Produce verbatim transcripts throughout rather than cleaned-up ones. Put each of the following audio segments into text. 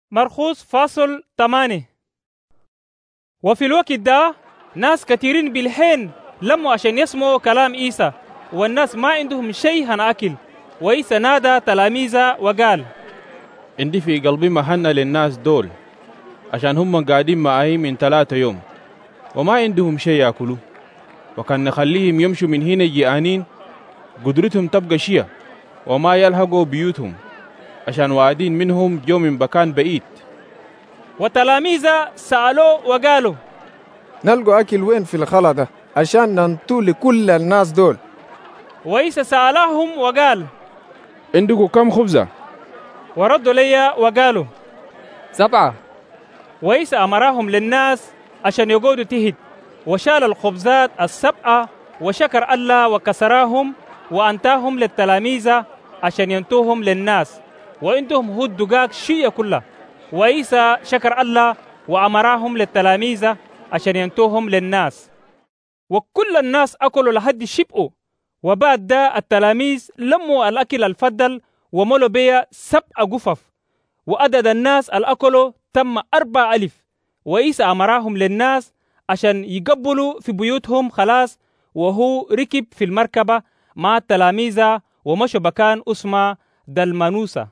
مرخوص فاصل ثمانية. وفي الوقت ده ناس كثيرين بالحين لموا عشان يسمعوا كلام عيسى، والناس ما عندهم شيء هنأكل. وعيسى نادى تلاميذه وقال: عندي في قلبي مهنة للناس دول، عشان هم قاعدين معي من ثلاثة يوم وما عندهم شيء يأكلوا، وكان نخليهم يمشوا من هنا جيعانين قدرتهم تبقى شيء وما يلحقوا بيوتهم، عشان وعدين منهم جو من مكان بعيد. وتلاميذه سألوه وقالوا: نلقوا أكل وين في الخلا ده عشان ننطو لكل الناس دول؟ وعيسى سألهم وقال: عندكم كم خبزة؟ وردوا لي وقالوا: سبعة. وعيسى أمرهم للناس عشان يقعدوا تهد، وشال الخبزات السبعة وشكر الله وكسراهم وأنتاهم للتلاميذ عشان ينتوهم للناس، وعندهم هو الدقاق شيء كلها. وعيسى شكر الله وأمرهم للتلاميذ عشان ينتوهم للناس، وكل الناس أكلوا لحد شبعوا. وبعد ده التلاميذ لموا الأكل الفضل وملوا بيه سبع جفف، وعدد الناس الأكلوا تم أربع ألف. وعيسى أمرهم للناس عشان يقبلوا في بيوتهم خلاص، وهو ركب في المركبة مع التلاميذ ومشوا مكان اسمه دلمانوسة.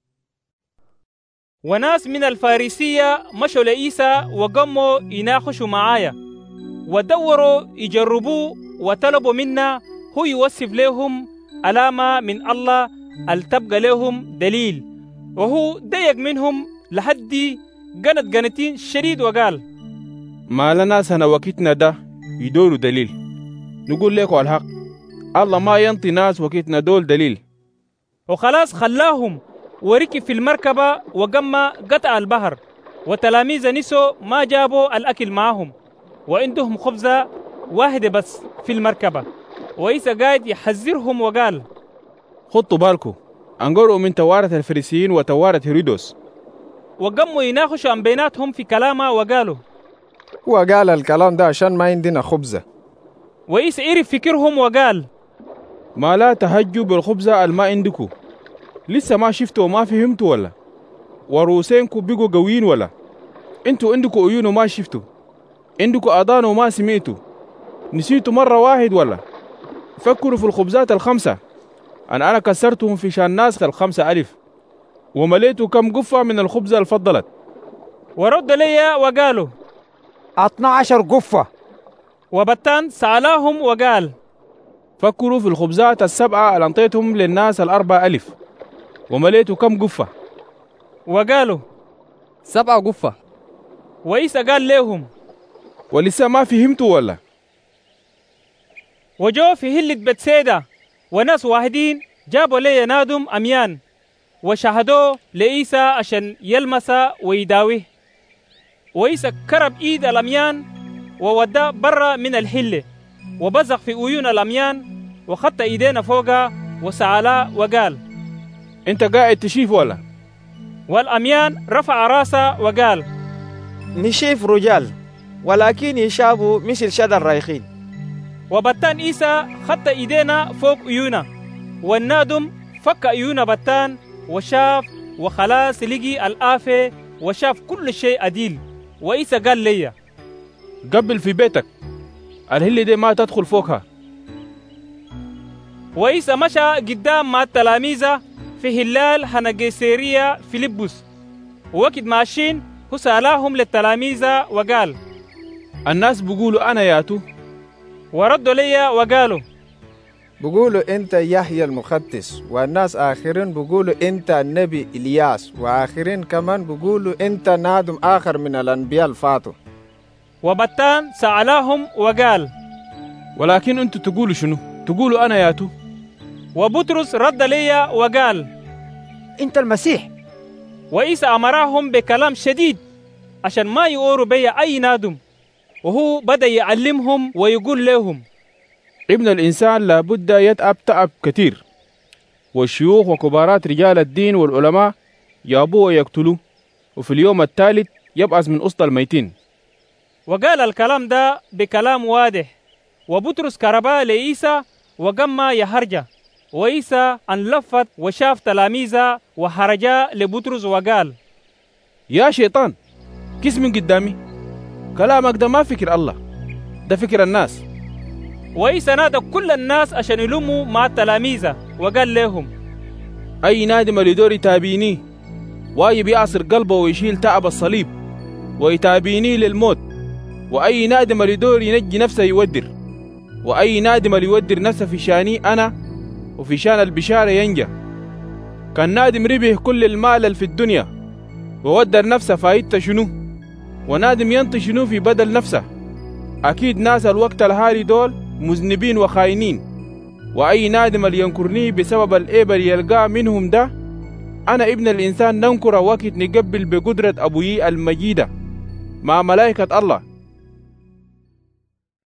وناس من الفارسية مشوا لعيسى وقاموا يناقشوا معايا، ودوروا يجربوه وطلبوا منا هو يوصف لهم علامة من الله التبقى لهم دليل. وهو ضيق منهم لحد قنت قنتين شديد وقال: ما لنا سنة وقتنا ده يدوروا دليل. نقول لكم الحق، الله ما ينطي ناس وقتنا دول دليل. وخلاص خلاهم وركب في المركبة وقام قطع البحر. وتلاميذ نسوا ما جابوا الأكل معهم، وعندهم خبزة واحدة بس في المركبة. وعيسى قاعد يحذرهم وقال: خطوا بالكم، انقروا من توارة الفريسيين وتوارة هيرودس. وقاموا يناقشوا عن بيناتهم في كلامه وقالوا: هو قال الكلام ده عشان ما عندنا خبزة. وعيسى عرف فكرهم وقال: ما لا تهجوا بالخبزة الما عندكم؟ لسه ما شفتوا وما فهمتوا ولا؟ وروسينكم بيقوا قويين ولا؟ انتوا عندكم عيون وما شفتوا، عندكم اذان وما سمعتوا، نسيتوا مرة واحد ولا؟ فكروا في الخبزات الخمسة أن أنا كسرتهم في شان ناس الخمسة ألف، ومليتوا كم قفة من الخبزة الفضلت؟ ورد لي وقالوا: اثنا عشر قفة. وبتان سألهم وقال: فكروا في الخبزات السبعة اللي انطيتهم للناس الأربع ألف، ومليتوا كم قفة؟ وقالوا: سبعة قفة. وعيسى قال لهم: ولسه ما فهمتوا ولا؟ وجو في هلة بتسيدا وناس واحدين جابوا لي نادم أميان وشاهدوه لعيسى عشان يلمس ويداويه. وعيسى كرب إيد الأميان ووداه برا من الحلة، وبزق في عيون الأميان وخط إيدينا فوقها وسأله وقال: انت قاعد تشيف ولا؟ والأميان رفع راسه وقال: نشيف رجال، ولكن يشابوا مثل شدر رايخين. وبتان عيسى خط إيدينا فوق عيونا، والنادم فك عيون بتان وشاف، وخلاص لقي الآفة وشاف كل شيء عديل. وعيسى قال لي: قبل في بيتك، الهلة دي ما تدخل فوقها. وعيسى مشى قدام مع التلاميذ في هلال هنجيسيرية فيلبس، ووقت ماشيين هو سألهم للتلاميذ وقال: الناس بيقولوا أنا ياتو؟ وردوا لي وقالوا: بيقولوا انت يحيى المختص، والناس آخرين بيقولوا انت النبي إلياس، وآخرين كمان بيقولوا انت نادم آخر من الأنبياء الفاتوا. وبتان سألهم وقال: ولكن انتوا تقولوا شنو؟ تقولوا أنا ياتو؟ وبطرس رد لي وقال: انت المسيح. وعيسى أمرهم بكلام شديد عشان ما يقولوا بي أي نادم، وهو بدأ يعلمهم ويقول لهم: ابن الإنسان لابد يتعب تعب كثير، والشيوخ وكبارات رجال الدين والعلماء يابوه ويقتلوه، وفي اليوم الثالث يبعث من وسط الميتين. وقال الكلام ده بكلام واضح. وبطرس كربا لعيسى وقام يهرجا، وعيسى انلفت وشاف تلاميذه وهرجا لبطرس وقال: يا شيطان كس من قدامي، كلامك ده ما فكر الله، ده فكر الناس. وعيسى نادى كل الناس عشان يلموا مع التلاميذ وقال لهم: أي نادم لدور يتابيني وايب يعصر قلبه ويشيل تعب الصليب ويتابيني للموت، وأي نادم لدور ينجي نفسه يودر، وأي نادم ليودر نفسه في شاني أنا وفي شان البشارة ينجى. كان نادم ربح كل المال اللي في الدنيا وودر نفسه فايدته شنو؟ ونادم ينطي شنو في بدل نفسه؟ أكيد ناس الوقت الحالي دول مذنبين وخاينين. وأي نادم اللي ينكرني بسبب الإبر يلقاه منهم ده، أنا ابن الإنسان ننكر وقت نقبل بقدرة أبوي المجيدة مع ملائكة الله